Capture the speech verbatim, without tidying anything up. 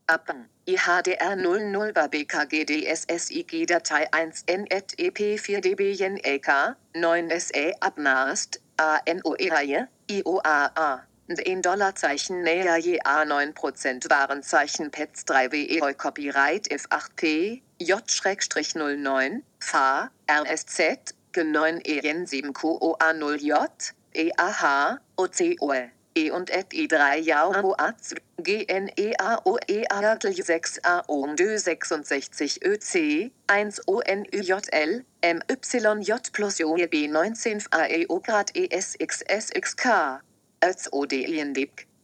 Appen. I H D R null null B A B K G D S S I G Datei eins N et E P vier D B Jen E K neun S E Abnast A N O E Reihe I O A A in Dollarzeichen näher je A neun Prozent Warenzeichen P E T S drei W E Copyright F acht P J null neun F A R S Z G neun E Jen sieben Q O A null J E A H O C O E E und et I drei Jao G N E A O E A sechs A O D sechsundsechzig Ö C eins O N Y J L M Y J plus O E B neunzehn A E O Grad E S X S X K als O D I N D I C